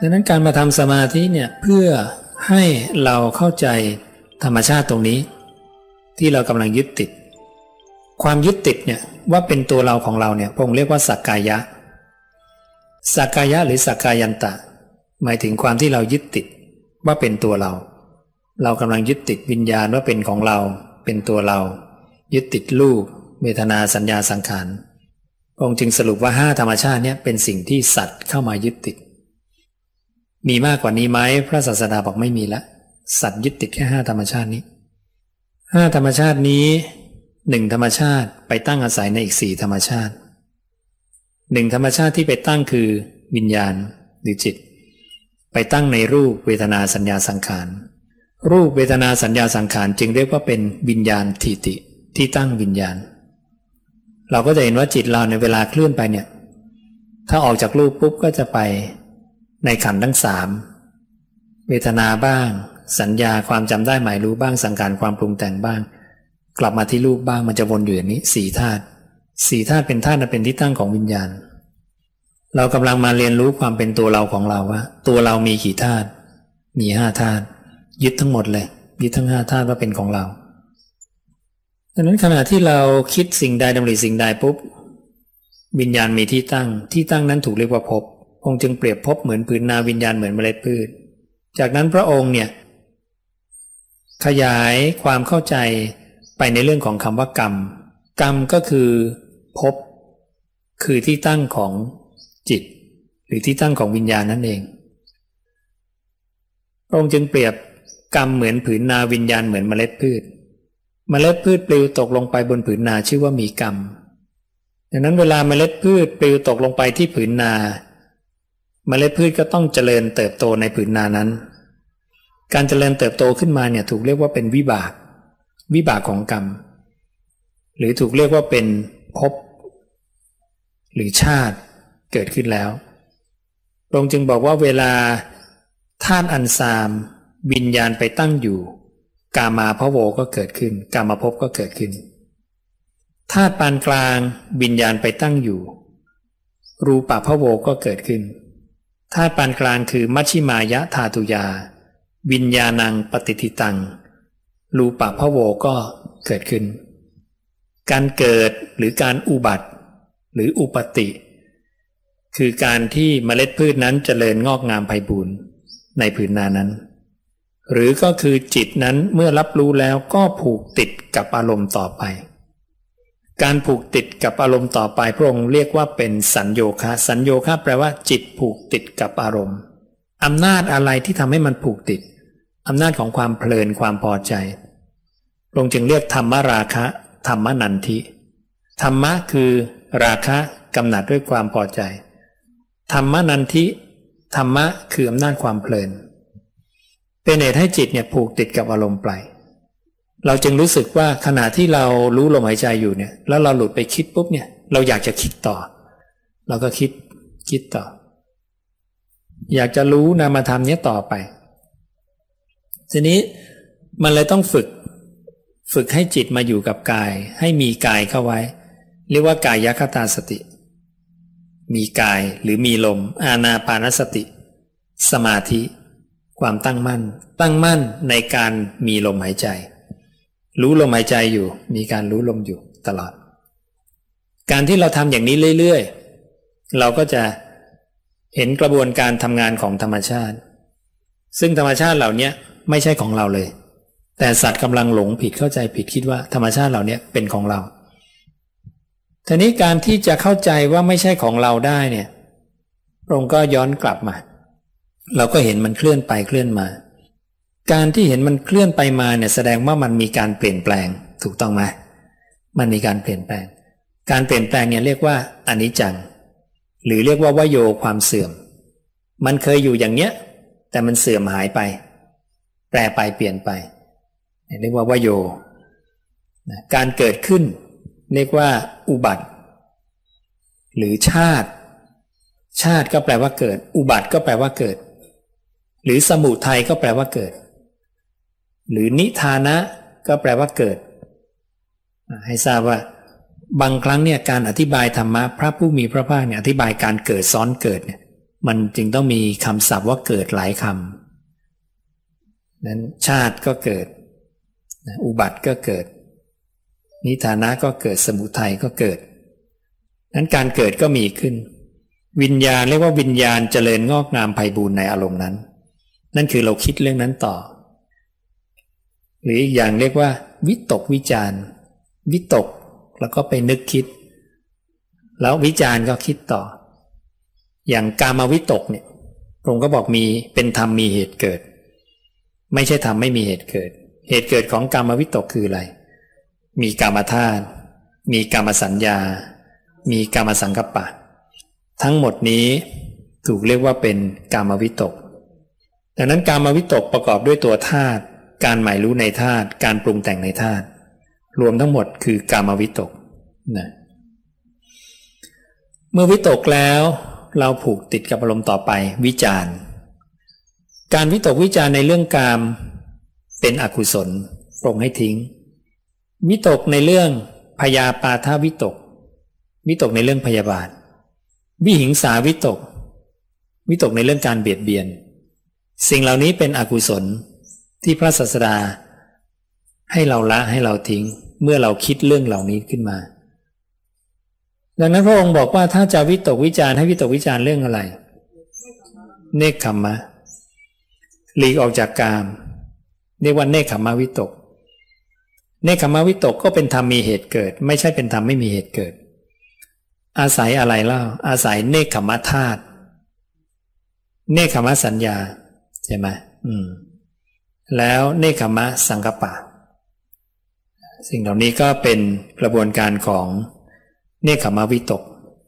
ดังนั้นการมาทำสมาธิเนี่ยเพื่อให้เราเข้าใจธรรมชาติตรงนี้ที่เรากำลังยึดติดความยึดติดเนี่ยว่าเป็นตัวเราของเราเนี่ยพระองค์เรียกว่าสักกายะสักกายะหรือสักกายันตะหมายถึงความที่เรายึดติดว่าเป็นตัวเรากำลังยึดติดวิญญาณว่าเป็นของเราเป็นตัวเรายึดติดรูปเวทนาสัญญาสังขารพระองค์จึงสรุปว่า5ธรรมชาติเนี่ยเป็นสิ่งที่สัตว์เข้ามายึดติดมีมากกว่านี้ไหมพระศาสดาบอกไม่มีละสัตว์ยึดติดแค่5ธรรมชาตินี้5ธรรมชาตินี้1ธรรมชาติไปตั้งอาศัยในอีก4ธรรมชาติ1ธรรมชาติที่ไปตั้งคือวิญญาณหรือจิตไปตั้งในรูปเวทนาสัญญาสังขารรูปเวทนาสัญญาสังขารจึงเรียกว่าเป็นวิญญาณทิฏฐิที่ตั้งวิญญาณเราก็จะเห็นว่าจิตเราในเวลาเคลื่อนไปเนี่ยถ้าออกจากรูปปุ๊บก็จะไปในขันธ์ทั้ง3เวทนาบ้างสัญญาความจำได้หมายรู้บ้างสังขารความปรุงแต่งบ้างกลับมาที่รูปบ้างมันจะวนอยู่อย่างนี้4ธาตุ4ธาตุเป็นธาตุเป็นที่ตั้งของวิญญาณเรากำลังมาเรียนรู้ความเป็นตัวเราของเราว่าตัวเรามีกี่ธาตุมี5ธาตุยึดทั้งหมดเลยยึดทั้ง5ธาตุว่าเป็นของเราดังนั้นขณะที่เราคิดสิ่งใดดำริสิ่งใดปุ๊บวิญญาณมีที่ตั้งนั้นถูกเรียกว่าภพองค์จึงเปรียบภพเหมือนผืนนาวิญญาณเหมือนเมล็ดพืชจากนั้นพระองค์เนี่ยขยายความเข้าใจไปในเรื่องของคำว่ากรรมกรรมก็คือภพคือที่ตั้งของจิตหรือที่ตั้งของวิญญาณนั่นเองพระองค์จึงเปรียบกรรมเหมือนผืนนาวิญญาณเหมือนเมล็ดพืชเมล็ดพืชปลิวตกลงไปบนผืนนาชื่อว่ามีกรรมดังนั้นเวลาเมล็ดพืชปลิวตกลงไปที่ผืนนาเมล็ดพืชก็ต้องเจริญเติบโตในผืนนานั้นการเจริญเติบโตขึ้นมาเนี่ยถูกเรียกว่าเป็นวิบากของกรรมหรือถูกเรียกว่าเป็นภพหรือชาติเกิดขึ้นแล้วพระองค์จึงบอกว่าเวลาธาตุอันทรามวิญญาณไปตั้งอยู่กามาภโวก็เกิดขึ้นกามาภพก็เกิดขึ้นธาตุปานกลางวิญญาณไปตั้งอยู่รูปภโวก็เกิดขึ้นธาตุปานกลางคือมัชฌิมายะธาตุยาวิญญาณังปฏิทิตังรูปภโวก็เกิดขึ้นการเกิดหรือการอุบัติหรืออุปติคือการที่เมล็ดพืชนั้นเจริญงอกงามไพบูรณ์ในผืนนานั้นหรือก็คือจิตนั้นเมื่อรับรู้แล้วก็ผูกติดกับอารมณ์ต่อไปการผูกติดกับอารมณ์ต่อไปพระองค์เรียกว่าเป็นสัญโยคะสัญโยคะแปลว่าจิตผูกติดกับอารมณ์อำนาจอะไรที่ทำให้มันผูกติดอำนาจของความเพลินความพอใจพระองค์จึงเรียกธรรมราคะธรรมนันทิธรรมะคือราคะกำหนัดด้วยความพอใจธรรมนันทิธรรมะคืออำนาจความเพลินเป็นเหตุให้จิตเนี่ยผูกติดกับอารมณ์ไปเราจึงรู้สึกว่าขณะที่เรารู้ลมหายใจอยู่เนี่ยแล้วเราหลุดไปคิดปุ๊บเนี่ยเราอยากจะคิดต่อเราก็คิดต่ออยากจะรู้นามธรรมนี้ต่อไปทีนี้มันเลยต้องฝึกให้จิตมาอยู่กับกายให้มีกายเข้าไว้เรียกว่ากายคตาสติมีกายหรือมีลมอานาปานสติสมาธิความตั้งมั่นในการมีลมหายใจรู้ลมหายใจอยู่มีการรู้ลมอยู่ตลอดการที่เราทำอย่างนี้เรื่อยๆเราก็จะเห็นกระบวนการทำงานของธรรมชาติซึ่งธรรมชาติเหล่านี้ไม่ใช่ของเราเลยแต่สัตว์กำลังหลงผิดเข้าใจผิดคิดว่าธรรมชาติเหล่านี้เป็นของเราทีนี้การที่จะเข้าใจว่าไม่ใช่ของเราได้เนี่ยพระองค์ก็ย้อนกลับมาเราก็เห็นมันเคลื่อนไปเคลื่อนมาการที่เห็นมันเคลื่อนไปมาเนี่ยแสดงว่ามันมีการเปลี่ยนแปลงถูกต้องไหมมันมีการเปลี่ยนแปลงการเปลี่ยนแปลงเนี่ยเรียกว่าอนิจจังหรือเรียกว่าวโยความเสื่อมมันเคยอยู่อย่างเนี้ยแต่มันเสื่อมหายไปแปรไปเปลี่ยนไปเรียกว่าวโยการเกิดขึ้นเรียกว่าอุบัติหรือชาติก็แปลว่าเกิดอุบัติก็แปลว่าเกิดหรือสมุทัยก็แปลว่าเกิดหรือนิทานะก็แปลว่าเกิดให้ทราบว่าบางครั้งเนี่ยการอธิบายธรรมะพระผู้มีพระภาคเนี่ยอธิบายการเกิดซ้อนเกิดเนี่ยมันจึงต้องมีคำศัพท์ว่าเกิดหลายคำนั้นชาติก็เกิดอุบัติก็เกิดนิทานะก็เกิดสมุทัยก็เกิดนั้นการเกิดก็มีขึ้นวิญญาณเรียกว่าวิญญาณเจริญงอกงามไพบูลย์ในอารมณ์นั้นนั่นคือเราคิดเรื่องนั้นต่อหรืออีกอย่างเรียกว่าวิตกวิจารวิตกแล้วก็ไปนึกคิดแล้ววิจารก็คิดต่ออย่างกามวิตกเนี่ยพระองค์ก็บอกมีเป็นธรรมมีเหตุเกิดไม่ใช่ธรรมไม่มีเหตุเกิดเหตุเกิดของกามวิตกคืออะไรมีกามธาตุมีกามสัญญามีกามสังกัปปะทั้งหมดนี้ถูกเรียกว่าเป็นกามวิตกดังนั้นกามวิตกประกอบด้วยตัวธาตุการหมายรู้ในธาตุการปรุงแต่งในธาตุรวมทั้งหมดคือกามวิตกนะเมื่อวิตกแล้วเราผูกติดกับอารมณ์ต่อไปวิจารการวิตกวิจารในเรื่องกามเป็นอกุศลปรงให้ทิ้งวิตกในเรื่องพยาปาทวิตกวิตกในเรื่องพยาบาทวิหิงสาวิตกวิตกในเรื่องการเบียดเบียนสิ่งเหล่านี้เป็นอกุศลที่พระศาสดาให้เราละให้เราทิ้งเมื่อเราคิดเรื่องเหล่านี้ขึ้นมาดังนั้นพระองค์บอกว่าถ้าจะวิตกวิจารให้วิตกวิจารเรื่องอะไรเนกขัมมะหลีกออกจากกามเรียกว่าเนกขัมมะวิตกเนกขัมมะวิตกก็เป็นธรรมมีเหตุเกิดไม่ใช่เป็นธรรมไม่มีเหตุเกิดอาศัยอะไรเล่าอาศัยเนกขัมมะธาตุเนกขัมมะสัญญาใช่ไหมแล้วเนกขัมมะสังกัปปะสิ่งเหล่านี้ก็เป็นกระบวนการของเนกขัมมะวิตก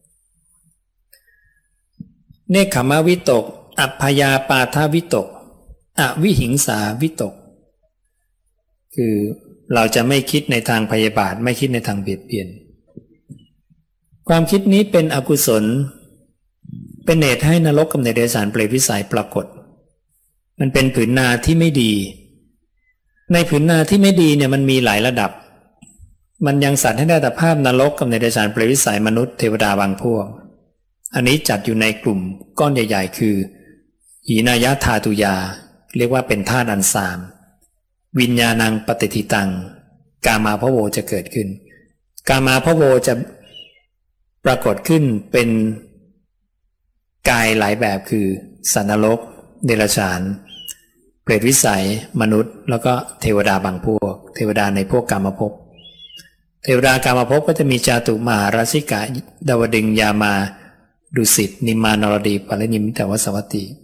เนกขัมมะวิตกอัพพยาปาทวิตกอวิหิงสาวิตกคือเราจะไม่คิดในทางพยาบาทไม่คิดในทางเบียดเบียนความคิดนี้เป็นอกุศลเป็นเหตุให้นรกกับเดรัจฉานเปรตวิสัยปรากฏมันเป็นผืนนาที่ไม่ดีในผืนนาที่ไม่ดีเนี่ยมันมีหลายระดับมันยังสัตว์ให้ได้แต่ภาพนรกกับเดรัจฉานเปรตวิสัยมนุษย์เทวดาบางพวกอันนี้จัดอยู่ในกลุ่มก้อนใหญ่ๆคือหีนายะธาตุยาเรียกว่าเป็นธาตุอันสามวิญญาณังปฏิทิตังกามาพโวจะเกิดขึ้นกามาพโวจะปรากฏขึ้นเป็นกายหลายแบบคือสัตว์นรกเดรัจฉานเปรตวิสัยมนุษย์แล้วก็เทวดาบางพวกเทวดาในพวกกามภพเทวดากามภพก็จะมีจาตุมหาราชิกะดาวดึงยามาดุสิตนิมมานรดีปรินิมิตวสวัตติ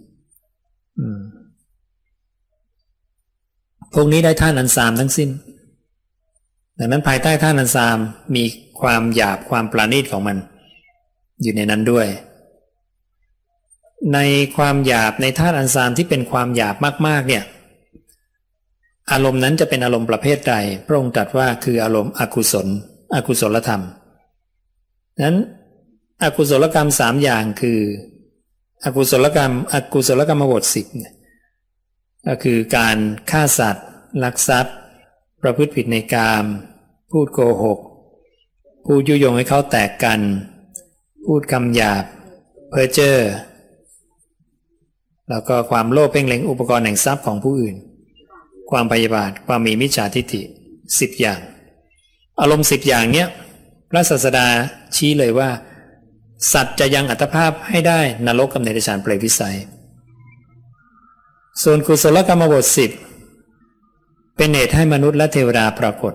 พวกนี้ได้ธาตุอันสามทั้งสิ้นดังนั้นภายใต้ธาตุอันสามมีความหยาบความปราณีตของมันอยู่ในนั้นด้วยในความหยาบในธาตุอันสามที่เป็นความหยาบมากๆเนี่ยอารมณ์นั้นจะเป็นอารมณ์ประเภทใดพระองค์ตรัสว่าคืออารมณ์อกุศลธรรมนั้นอกุศลกรรมสามอย่างคืออกุศลกรรมบท10ก็คือการฆ่าสัตว์ลักทรัพย์ประพฤติผิดในกามพูดโกหกพูดยุยงให้เขาแตกกันพูดคำหยาบเพ้อเจ้อแล้วก็ความโลภเพ่งเล็งอุปกรณ์แห่งทรัพย์ของผู้อื่นความพยาบาทความมีมิจฉาทิฏฐิ10อย่างอารมณ์10อย่างเนี้ยพระศาสดาชี้เลยว่าสัตว์จะยังอัตภาพให้ได้นรกกับเดรัจฉานเปรตวิสัยส่วนกุศลกรรมบท10เป็นเหตุให้มนุษย์และเทวดาปรากฏ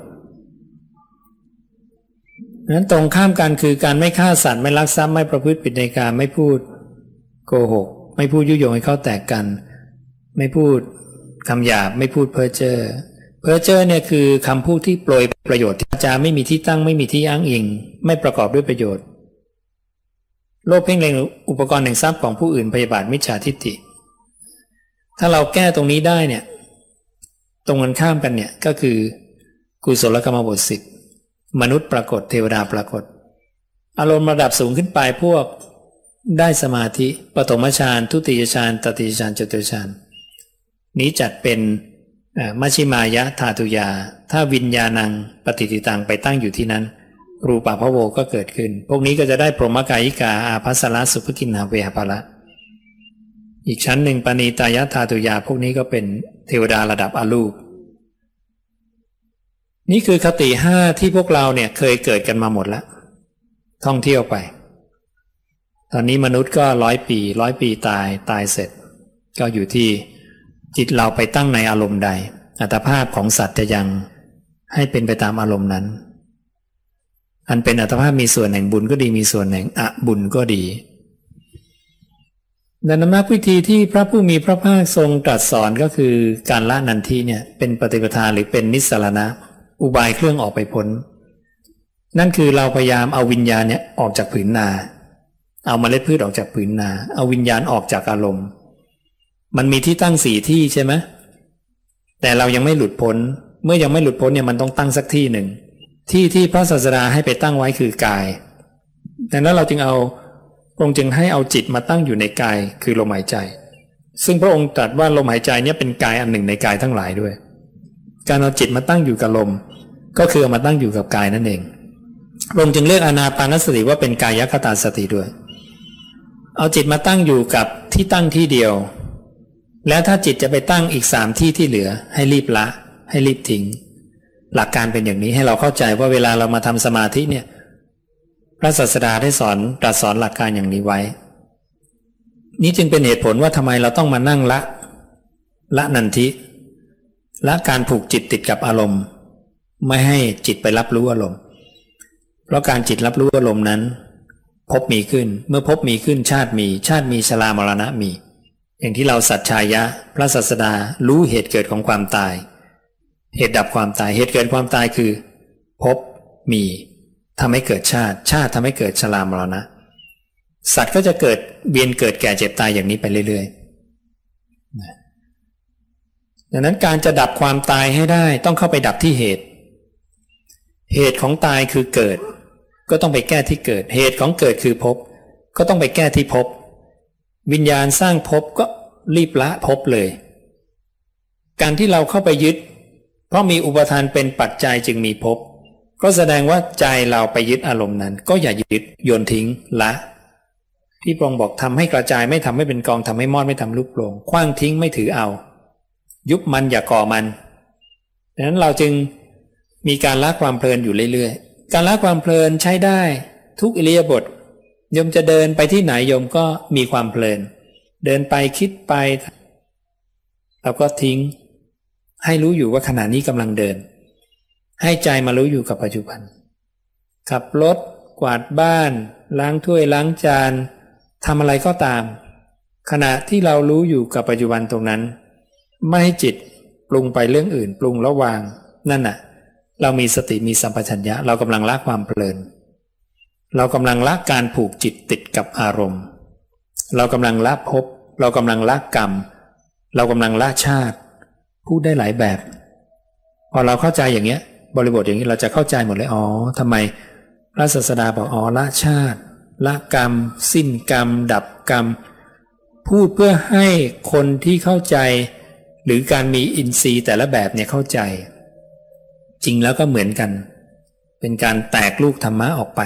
นั้นตรงข้ามกันคือการไม่ฆ่าสัตว์ไม่ลักทรัพย์ไม่ประพฤติผิดในกามไม่พูดโกหกไม่พูดยุยงให้เขาแตกกันไม่พูดคำหยาบไม่พูดเพ้อเจ้อเนี่ยคือคำพูดที่โปรยประโยชน์ที่จาไม่มีที่ตั้งไม่มีที่อ้างอิงไม่ประกอบด้วยประโยชน์โลภเพ่งเล็งอุปกรณ์แห่งทรัพย์ของผู้อื่นพยาบาทมิจฉาทิฏฐิถ้าเราแก้ตรงนี้ได้เนี่ยตรงกันข้ามกันเนี่ยก็คือกุศลกรรมบท10มนุษย์ปรากฏเทวดาปรากฏอารมณ์ระดับสูงขึ้นไปพวกได้สมาธิปฐมฌานทุติยฌานตติยฌานจตุตฌานนี้จัดเป็นมัชฌิมายะธาตุยาถ้าวิญญาณังปฏิทิตังไปตั้งอยู่ที่นั้นรูปภโวก็เกิดขึ้นพวกนี้ก็จะได้พรหมกายิกาอาภัสสระสุภกินหาเวหภละอีกชั้นหนึ่งปณีตายธาตุยาพวกนี้ก็เป็นเทวดาระดับอรูปนี่คือคติห้าที่พวกเราเนี่ยเคยเกิดกันมาหมดแล้วท่องเที่ยวไปตอนนี้มนุษย์ก็100 ปีตายเสร็จก็อยู่ที่จิตเราไปตั้งในอารมณ์ใดอัตภาพของสัตว์จะยังให้เป็นไปตามอารมณ์นั้นอันเป็นอัตภาพมีส่วนแห่งบุญก็ดีมีส่วนแห่งอบุญก็ดีดังนั้นมรรควิธีที่พระผู้มีพระภาคทรงตรัสสอนก็คือการละนันทิเนี่ยเป็นปฏิปทาหรือเป็นนิสสรณะอุบายเครื่องออกไปพ้นนั่นคือเราพยายามเอาวิญญาณเนี่ยออกจากผืนนาเอาเมล็ดพืชออกจากผืนนาเอาวิญญาณออกจากอารมณ์มันมีที่ตั้ง4ที่ใช่ไหมแต่เรายังไม่หลุดพ้นเมื่อยังไม่หลุดพ้นเนี่ยมันต้องตั้งสักที่หนึ่งที่พระศาสดาให้ไปตั้งไว้คือกายดังนั้นเราจึงพระองค์จึงให้เอาจิตมาตั้งอยู่ในกายคือลมหายใจซึ่งพระองค์ตรัสว่าลมหายใจเนี่ยเป็นกายอันหนึ่งในกายทั้งหลายด้วยการเอาจิตมาตั้งอยู่กับลมก็คือเอามาตั้งอยู่กับกายนั่นเองพระองค์จึงเรียกอานาปานสติว่าเป็นกายคตาสติด้วยเอาจิตมาตั้งอยู่กับที่ตั้งที่เดียวแล้วถ้าจิตจะไปตั้งอีก3ที่ที่เหลือให้รีบละให้รีบทิ้งหลักการเป็นอย่างนี้ให้เราเข้าใจว่าเวลาเรามาทำสมาธิเนี่ยพระศาสดาได้ตรัสสอนหลักการอย่างนี้ไว้นี้จึงเป็นเหตุผลว่าทำไมเราต้องมานั่งละนันทิละการผูกจิตติดกับอารมณ์ไม่ให้จิตไปรับรู้อารมณ์เพราะการจิตรับรู้อารมณ์นั้นภพมีขึ้นเมื่อภพมีขึ้นชาติมีชรามรณะมีอย่างที่เราสัจฉายะพระศาสดารู้เหตุเกิดของความตายเหตุดับความตายเหตุเกิดความตายคือภพมีทำให้เกิดชาติทำให้เกิดชรามรณะสัตว์ก็จะเกิดเวียนเกิดแก่เจ็บตายอย่างนี้ไปเรื่อยๆดังนั้นการจะดับความตายให้ได้ต้องเข้าไปดับที่เหตุของตายคือเกิดก็ต้องไปแก้ที่เกิดเหตุของเกิดคือภพก็ต้องไปแก้ที่ภพวิญญาณสร้างภพก็รีบละภพเลยการที่เราเข้าไปยึดเพราะมีอุปทานเป็นปัจจัยจึงมีภพก็แสดงว่าใจเราไปยึดอารมณ์นั้นก็อย่ายึดโยนทิ้งละที่พระองค์บอกทำให้กระจายไม่ทำให้เป็นกองทำให้มอดไม่ทำลูกโป่งขว้างทิ้งไม่ถือเอายุบมันอย่าก่อมันดังนั้นเราจึงมีการละความเพลินอยู่เรื่อยๆการละความเพลินใช้ได้ทุกอิริยาบถโยมจะเดินไปที่ไหนโยมก็มีความเพลินเดินไปคิดไปเราก็ทิ้งให้รู้อยู่ว่าขณะนี้กำลังเดินให้ใจมารู้อยู่กับปัจจุบันขับรถกวาดบ้านล้างถ้วยล้างจานทำอะไรก็ตามขณะที่เรารู้อยู่กับปัจจุบันตรงนั้นไม่ให้จิตปรุงไปเรื่องอื่นปรุงแล้ววางนั่นน่ะเรามีสติมีสัมปชัญญะเรากำลังละความเพลินเรากำลังละการผูกจิตติดกับอารมณ์เรากำลังละภพเรากำลังละกรรมเรากำลังละชาติพูดได้หลายแบบพอเราเข้าใจอย่างเงี้ยบริบทอย่างนี้เราจะเข้าใจหมดเลยทำไมพระศาสดาบอกละชาติละกรรมสิ้นกรรมดับกรรมพูดเพื่อให้คนที่เข้าใจหรือการมีอินทรีย์แต่ละแบบเนี่ยเข้าใจจริงแล้วก็เหมือนกันเป็นการแตกลูกธรรมะออกไป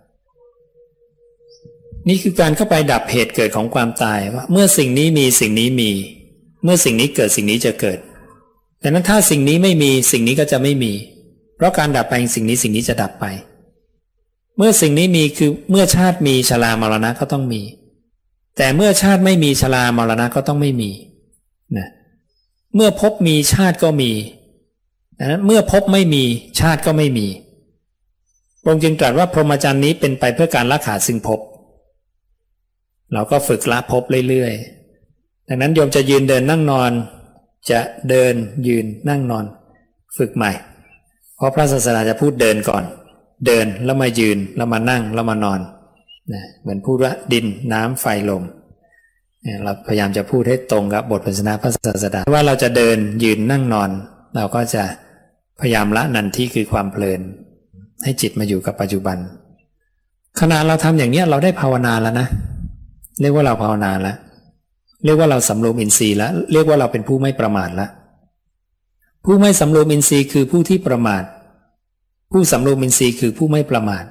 นี่คือการเข้าไปดับเหตุเกิดของความตายว่าเมื่อสิ่งนี้มีสิ่งนี้มีเมื่อสิ่งนี้เกิดสิ่งนี้จะเกิดดังนั้นถ้าสิ่งนี้ไม่มีสิ่งนี้ก็จะไม่มีเพราะการดับไปสิ่งนี้จะดับไปเมื่อสิ่งนี้มีคือเมื่อชาติมีชรามรณะก็ต้องมีแต่เมื่อชาติไม่มีชรามรณะก็ต้องไม่มีนะเมื่อภพมีชาติก็มีดังนั้นเมื่อภพไม่มีชาติก็ไม่มีพระองค์จึงตรัสว่าพรหมจรรย์นี้เป็นไปเพื่อการละขาดซึ่งภพเราก็ฝึกละภพเรื่อยๆดังนั้นโยมจะยืนเดินนั่งนอนจะเดินยืนนั่งนอนฝึกใหม่เพราะพระศาสดาจะพูดเดินก่อนเดินแล้วมายืนแล้วมานั่งแล้วมานอนนะเหมือนพูดว่าดินน้ำไฟลมเราพยายามจะพูดให้ตรงกับบทพรรณนาพระศาสดาว่าเราจะเดินยืนนั่งนอนเราก็จะพยายามละนันทิคือความเพลินให้จิตมาอยู่กับปัจจุบันขณะเราทำอย่างนี้เราได้ภาวนาแล้วนะเรียกว่าเราภาวนาแล้วเรียกว่าเราสำรวมอินทรีย์แล้วเรียกว่าเราเป็นผู้ไม่ประมาทแล้วผู้ไม่สำรวมอินทรีย์คือผู้ที่ประมาทผู้สำรวมอินทรีย์คือผู้ไม่ประมาท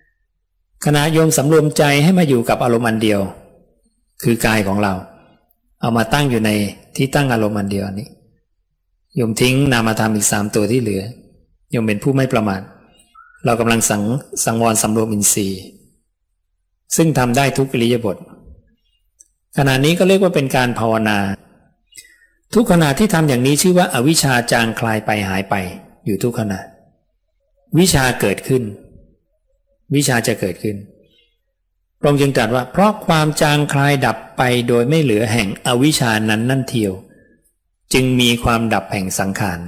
ขณะโยมสำรวมใจให้มาอยู่กับอารมณ์อันเดียวคือกายของเราเอามาตั้งอยู่ในที่ตั้งอารมณ์อันเดียวนี้โยมทิ้งนามธรรมอีก3ตัวที่เหลือโยมเป็นผู้ไม่ประมาทเรากำลังสังวรสำรวมอินทรีย์ซึ่งทำได้ทุกอิริยาบถขณะนี้ก็เรียกว่าเป็นการภาวนาทุกขณะที่ทำอย่างนี้ชื่อว่าอวิชชาจางคลายไปหายไปอยู่ทุกขณะวิชาเกิดขึ้นวิชาจะเกิดขึ้นพระองค์จึงตรัสว่าเพราะความจางคลายดับไปโดยไม่เหลือแห่งอวิชชานั้นนั่นเทียวจึงมีความดับแห่งสังขาร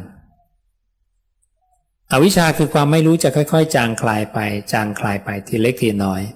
อวิชชาคือความไม่รู้จะค่อยๆจางคลายไปทีเล็กทีน้อย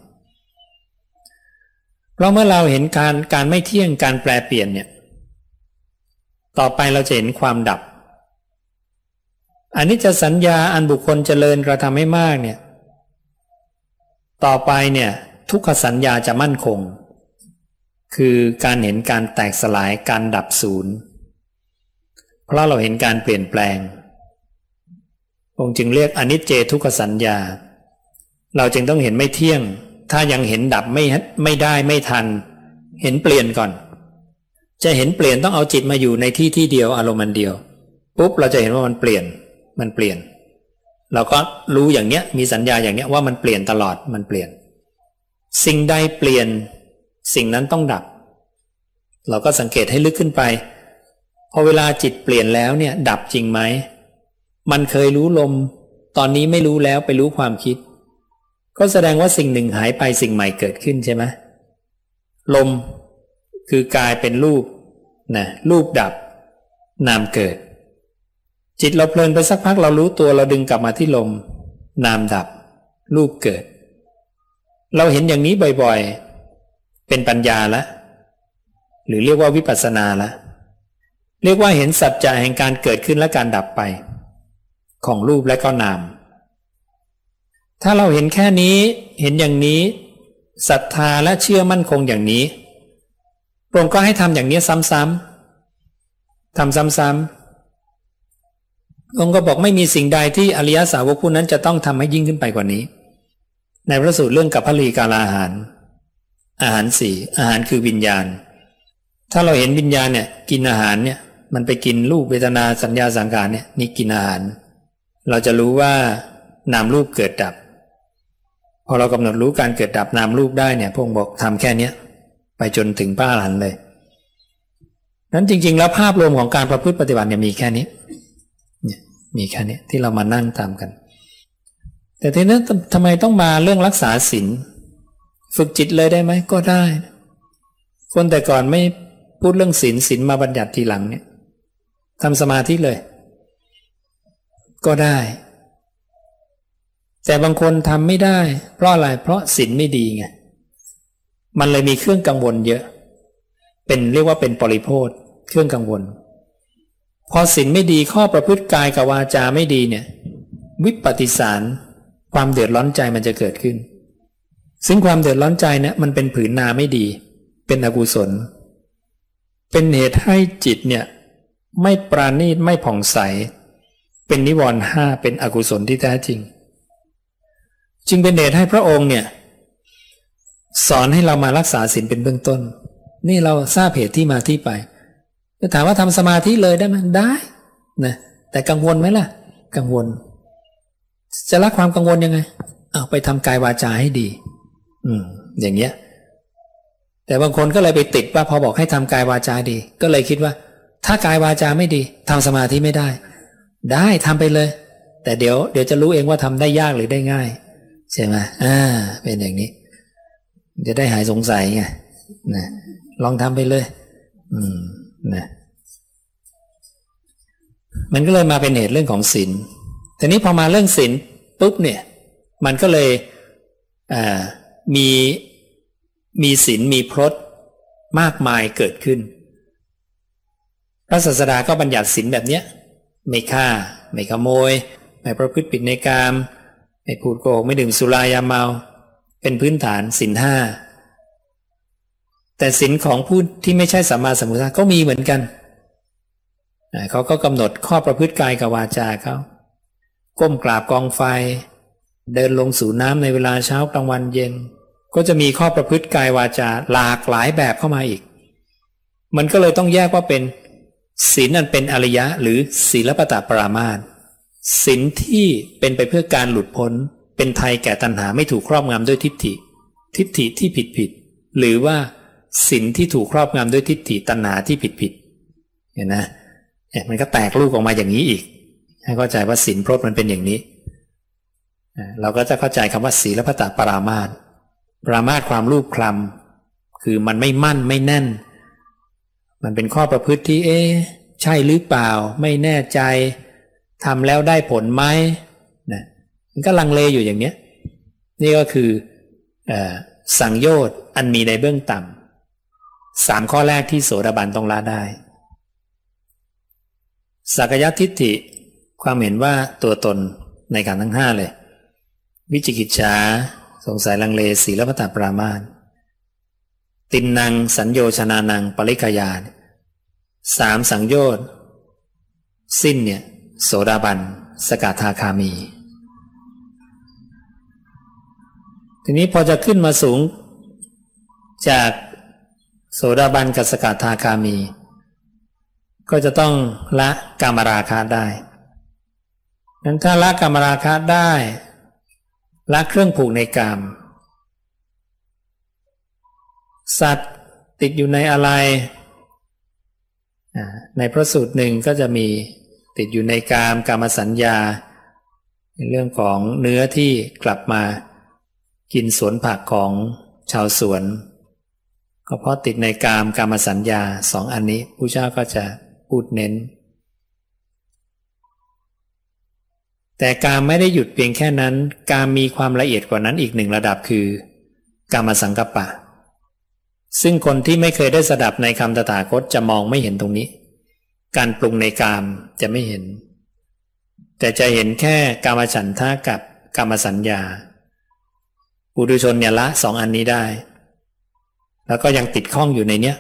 เพราะเมื่อเราเห็นการไม่เที่ยงการแปรเปลี่ยนเนี่ยต่อไปเราจะเห็นความดับอนิจจสัญญาอันบุคคลเจริญกระทำให้มากเนี่ยต่อไปเนี่ยทุกขสัญญาจะมั่นคงคือการเห็นการแตกสลายการดับศูนย์เพราะเราเห็นการเปลี่ยนแปลงองค์จึงเรียกอนิจเจทุกขสัญญาเราจึงต้องเห็นไม่เที่ยงถ้ายังเห็นดับไม่ได้ไม่ทันเห็นเปลี่ยนก่อนจะเห็นเปลี่ยนต้องเอาจิตมาอยู่ในที่เดียวอารมณ์อันเดียวปุ๊บเราจะเห็นว่ามันเปลี่ยนเราก็รู้อย่างเนี้ยมีสัญญาอย่างเนี้ยว่ามันเปลี่ยนตลอดมันเปลี่ยนสิ่งใดเปลี่ยนสิ่งนั้นต้องดับเราก็สังเกตให้ลึกขึ้นไปพอเวลาจิตเปลี่ยนแล้วเนี่ยดับจริงไหมมันเคยรู้ลมตอนนี้ไม่รู้แล้วไปรู้ความคิดก็แสดงว่าสิ่งหนึ่งหายไปสิ่งใหม่เกิดขึ้นใช่ไหมลมคือกายเป็นรูปนะรูปดับนามเกิดจิตเราเพลินไปสักพักเรารู้ตัวเราดึงกลับมาที่ลมนามดับรูปเกิดเราเห็นอย่างนี้บ่อยๆเป็นปัญญาละหรือเรียกว่าวิปัสสนาละเรียกว่าเห็นสัจจะแห่งการเกิดขึ้นและการดับไปของรูปและก็นามถ้าเราเห็นแค่นี้เห็นอย่างนี้ศรัทธาและเชื่อมั่นคงอย่างนี้พระองค์ก็ให้ทำอย่างนี้ซ้ำๆทำซ้ำๆองค์ก็บอกไม่มีสิ่งใดที่อริยสาวกผู้นั้นจะต้องทำให้ยิ่งขึ้นไปกว่านี้ในพระสูตรเรื่องกัปพลีกาลาหารอาหารสี่อาหารคือวิญญาณถ้าเราเห็นวิญญาณเนี่ยกินอาหารเนี่ยมันไปกินรูปเวทนาสัญญาสังขารเนี่ยนี่กินอาหารเราจะรู้ว่านามรูปเกิดดับพอเรากำหนดรู้การเกิดดับนามรูปได้เนี่ยพระองค์บอกทำแค่เนี้ยไปจนถึงพระอรหันต์เลยนั้นจริงๆแล้วภาพรวมของการประพฤติปฏิบัติเนี่ยมีแค่นี้มีแค่นี้ที่เรามานั่งทำกันแต่ทีนี้ทำไมต้องมาเรื่องรักษาศีลฝึกจิตเลยได้ไหมก็ได้คนแต่ก่อนไม่พูดเรื่องศีลมาบัญญัติทีหลังเนี่ยทำสมาธิเลยก็ได้แต่บางคนทำไม่ได้เพราะอะไรเพราะศีลไม่ดีไงมันเลยมีเครื่องกังวลเยอะเรียกว่าเป็นปริโภทเครื่องกังวลพอศีลไม่ดีข้อประพฤติกายกับวาจาไม่ดีเนี่ยวิปฏิสารความเดือดร้อนใจมันจะเกิดขึ้นซึ่งความเดือดร้อนใจเนี่ยมันเป็นผืนนาไม่ดีเป็นอกุศลเป็นเหตุให้จิตเนี่ยไม่ปราณีตไม่ผ่องใสเป็นนิวรณ์5เป็นอกุศลที่แท้จริงจึงเป็นเหตุให้พระองค์เนี่ยสอนให้เรามารักษาศีลเป็นเบื้องต้นนี่เราทราบเหตุที่มาที่ไปจะถามว่าทำสมาธิเลยได้ไหมได้นะแต่กังวลไหมล่ะกังวลจะละความกังวลยังไงเอาไปทำกายวาจาให้ดีอย่างเงี้ยแต่บางคนก็เลยไปติดว่าพอบอกให้ทำกายวาจาดีก็เลยคิดว่าถ้ากายวาจาไม่ดีทำสมาธิไม่ได้ได้ทำไปเลยแต่เดี๋ยวจะรู้เองว่าทำได้ยากหรือได้ง่ายใช่ไหมเป็นอย่างนี้จะได้หายสงสัยไงนะลองทำไปเลยนะมันก็เลยมาเป็นเหตุเรื่องของศีลทีนี้พอมาเรื่องศีลปุ๊บเนี่ยมันก็เลยมีศีลมีพรตมากมายเกิดขึ้นพระศาสดาก็บัญญัติศีลแบบเนี้ยไม่ฆ่าไม่ขโมยไม่ประพฤติผิดในกามไม่พูดโกหกไม่ดื่มสุรายาเมาเป็นพื้นฐานศีล5แต่ศีลของผู้ที่ไม่ใช่สัมมาสัมพุทธะก็มีเหมือนกันเขาก็กำหนดข้อประพฤติกายกับวาจาเขาก้มกราบกองไฟเดินลงสู่น้ำในเวลาเช้ากลางวันเย็นก็จะมีข้อประพฤติกายวาจาหลากหลายแบบเข้ามาอีกมันก็เลยต้องแยกว่าเป็นศีลอันเป็นอริยะหรือศีลปตปรามาสศีลที่เป็นไปเพื่อการหลุดพ้นเป็นไทยแก่ตัณหาไม่ถูกครอบงำด้วยทิฏฐิที่ผิดหรือว่าศีลที่ถูกครอบงำด้วยทิฏฐิตัณหาที่ผิดเห็นนะมันก็แตกลูกออกมาอย่างนี้อีกให้เข้าใจว่าศีลพรตมันเป็นอย่างนี้เราก็จะเข้าใจคำว่าศีลปตปรามาสปรามาสความรูปคลำคือมันไม่มั่นไม่แน่นมันเป็นข้อประพฤติที่ใช่หรือเปล่าไม่แน่ใจทำแล้วได้ผลไหมนะมันก็ลังเลอยู่อย่างเนี้ยนี่ก็คือสังโยชน์อันมีในเบื้องต่ำ3ข้อแรกที่โสดาบันต้องละได้สักยทิฏฐิความเห็นว่าตัวตนในขันธ์ทั้ง5เลยวิจิกิจฉาสงสัยลังเลศีลปตปรามาสตินนังสัญโยชนานังปริคยา3สังโยชน์สิ้นเนี่ยโสดาบันสกทาคามีทีนี้พอจะขึ้นมาสูงจากโสดาบันกับสกทาคามีก็จะต้องละกามราคะได้นั้นถ้าละกามราคะได้ละเครื่องผูกในกามสัตว์ติดอยู่ในอะไรในพระสูตรหนึ่งก็จะมีติดอยู่ในกามสัญญาในเรื่องของเนื้อที่กลับมากินสวนผักของชาวสวนก็เพราะติดในกามสัญญา2อันนี้พระเจ้าก็จะพูดเน้นแต่กามไม่ได้หยุดเพียงแค่นั้นกามมีความละเอียดกว่านั้นอีก1ระดับคือกามสังกัปปะซึ่งคนที่ไม่เคยได้สดับในคำตถาคตจะมองไม่เห็นตรงนี้การปรุงในกามจะไม่เห็นแต่จะเห็นแค่กามฉันทะกับกามสัญญาปุถุชนเนี่ยละ2อันนี้ได้แล้วก็ยังติดข้องอยู่ในเนี้ย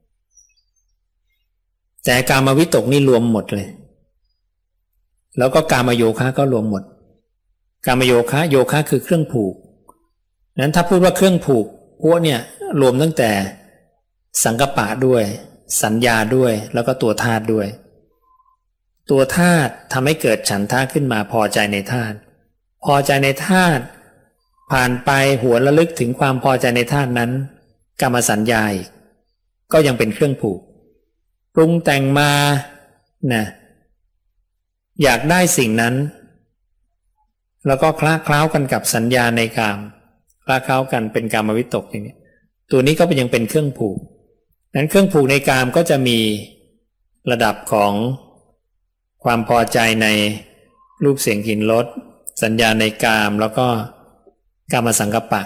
แต่กามวิตกนี่รวมหมดเลยแล้วก็กามโยคะก็รวมหมดกามโยคะคือเครื่องผูกนั้นถ้าพูดว่าเครื่องผูกพวกเนี่ยรวมตั้งแต่สังกัปปะด้วยสัญญาด้วยแล้วก็ตัวธาตุด้วยตัวธาตุทำให้เกิดฉันทะขึ้นมาพอใจในธาตุพอใจในธาตุผ่านไปหวนระลึกถึงความพอใจในธาตุนั้นกามสัญญาอีกก็ยังเป็นเครื่องผูกปรุงแต่งมานะอยากได้สิ่งนั้นแล้วก็คล้าเคล้ากันกับสัญญาในกามคล้าเคล้ากันเป็นกามวิตกอย่างนี้ตัวนี้ก็ยังเป็นเครื่องผูกนั้นเครื่องผูกในกามก็จะมีระดับของความพอใจในรูปเสียงกลิ่นรสสัญญาในกามแล้วก็กามสังกัปปะ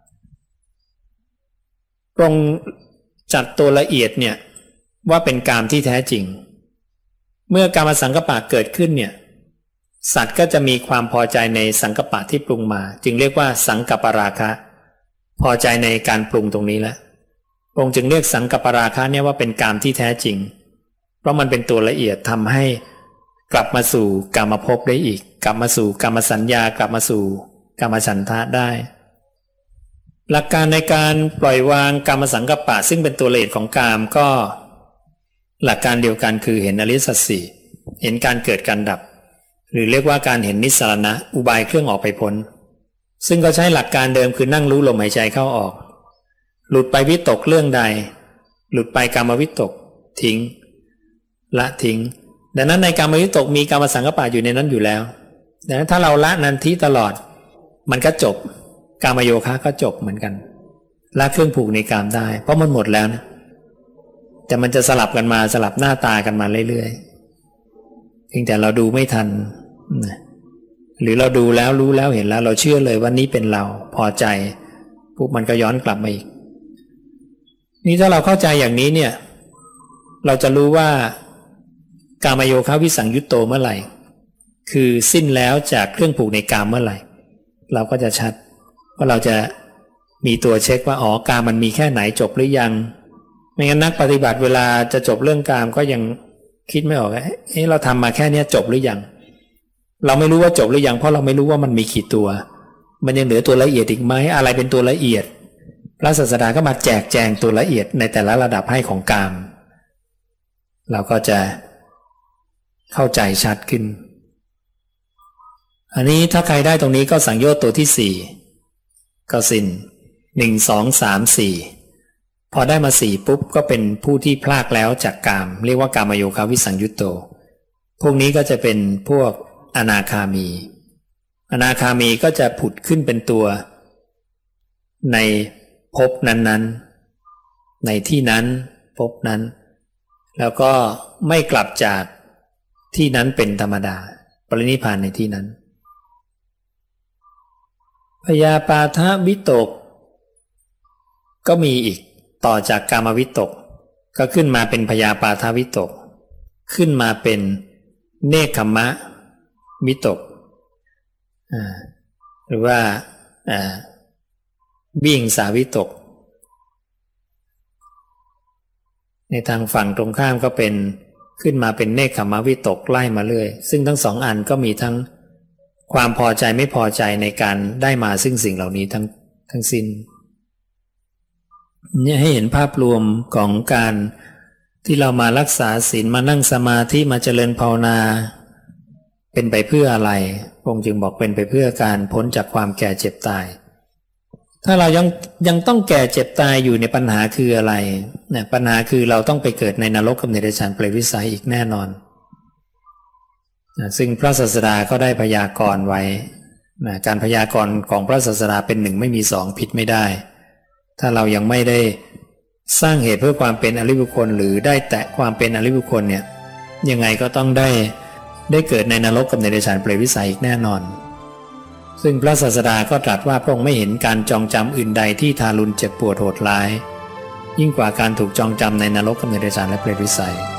ตรงจัดตัวละเอียดเนี่ยว่าเป็นกามที่แท้จริงเมื่อกามสังกัปปะเกิดขึ้นเนี่ยสัตว์ก็จะมีความพอใจในสังกัปปะที่ปรุงมาจึงเรียกว่าสังกัปปราคะพอใจในการปรุงตรงนี้แล้วองค์จึงเรียกสังกัปปราคะเนี่ยว่าเป็นกามที่แท้จริงเพราะมันเป็นตัวละเอียดทำให้กลับมาสู่กามภพได้อีกกลับมาสู่กามสัญญากลับมาสู่กามฉันทะได้หลักการในการปล่อยวางกามสังกัปปะซึ่งเป็นตัวละเอียดของกามก็หลักการเดียวกันคือเห็นอริยสัจสี่เห็นการเกิดการดับหรือเรียกว่าการเห็นนิสสรณะอุบายเครื่องออกไปพ้นซึ่งก็ใช้หลักการเดิมคือนั่งรู้ลมหายใจเข้าออกหลุดไปวิตกเรื่องใดหลุดไปกามวิตกทิ้งละทิ้งดังนั้นในกามวิตกมีกามสังกัปปะอยู่ในนั้นอยู่แล้วดังนั้นถ้าเราละนันทิตลอดมันก็จบกามโยคะก็จบเหมือนกันละเครื่องผูกในกามได้เพราะมันหมดแล้วนะแต่มันจะสลับกันมาสลับหน้าตากันมาเรื่อยๆเพียงแต่เราดูไม่ทันหรือเราดูแล้วรู้แล้วเห็นแล้วเราเชื่อเลยว่านี้เป็นเราพอใจปุ๊บมันก็ย้อนกลับมาอีกนี่ถ้าเราเข้าใจอย่างนี้เนี่ยเราจะรู้ว่ากามโยคะวิสังยุตโตเมื่อไหร่คือสิ้นแล้วจากเครื่องผูกในกามเมื่อไหร่เราก็จะชัดว่าเราจะมีตัวเช็คว่าอ๋อกามมันมีแค่ไหนจบหรือยังไม่งั้นนักปฏิบัติเวลาจะจบเรื่องกามก็ยังคิดไม่ออกเราทำมาแค่นี้จบหรือยังเราไม่รู้ว่าจบหรือยังเพราะเราไม่รู้ว่ามันมีกี่ตัวมันยังเหลือตัวละเอียดอีกไหมอะไรเป็นตัวละเอียดพระศาสดาก็มาแจกแจงตัวละเอียดในแต่ละระดับให้ของกามเราก็จะเข้าใจชัดขึ้นอันนี้ถ้าใครได้ตรงนี้ก็สังโยชน์ตัวที่สี่ก็สิ้น1 2 3 4พอได้มา4ปุ๊บก็เป็นผู้ที่พลากแล้วจากกามเรียกว่ากามโยคะวิสังยุตโตพวกนี้ก็จะเป็นพวกอนาคามีอนาคามีก็จะผุดขึ้นเป็นตัวในภพนั้นๆในที่นั้นภพนั้นแล้วก็ไม่กลับจากที่นั้นเป็นธรรมดาปรินิพพานในที่นั้นพยาปาทวิตกก็มีอีกต่อจากกามวิตกก็ขึ้นมาเป็นพยาปาทวิตกขึ้นมาเป็นเนคขมะวิตกหรือว่าวิหิงสาวิตกในทางฝั่งตรงข้ามก็เป็นขึ้นมาเป็นเนคขมะวิตกไล่มาเรื่อยซึ่งทั้งสองอันก็มีทั้งความพอใจไม่พอใจในการได้มาซึ่งสิ่งเหล่านี้ทั้งสิ้นเนี่ยให้เห็นภาพรวมของการที่เรามารักษาศีลมานั่งสมาธิมาเจริญภาวนาเป็นไปเพื่ออะไรพระองค์จึงบอกเป็นไปเพื่อการพ้นจากความแก่เจ็บตายถ้าเรายังต้องแก่เจ็บตายอยู่ในปัญหาคืออะไรเนี่ยปัญหาคือเราต้องไปเกิดในนรกกับเดรัจฉานเปรตวิสัยอีกแน่นอนซึ่งพระศาสดาก็ได้พยากรณ์ไว้การพยากรณ์ของพระศาสดาเป็นหนึ่งไม่มีสองผิดไม่ได้ถ้าเรายังไม่ได้สร้างเหตุเพื่อความเป็นอริยบุคคลหรือได้แตะความเป็นอริยบุคคลเนี่ยยังไงก็ต้องได้เกิดในนรกกับในเดรัจฉานเปรตวิสัยอีกแน่นอนซึ่งพระศาสดาก็ตรัสว่าพระองค์ไม่เห็นการจองจำอื่นใดที่ทารุณเจ็บปวดโหดร้ายยิ่งกว่าการถูกจองจำในนรกกับในเดรัจฉานและเปรตวิสัย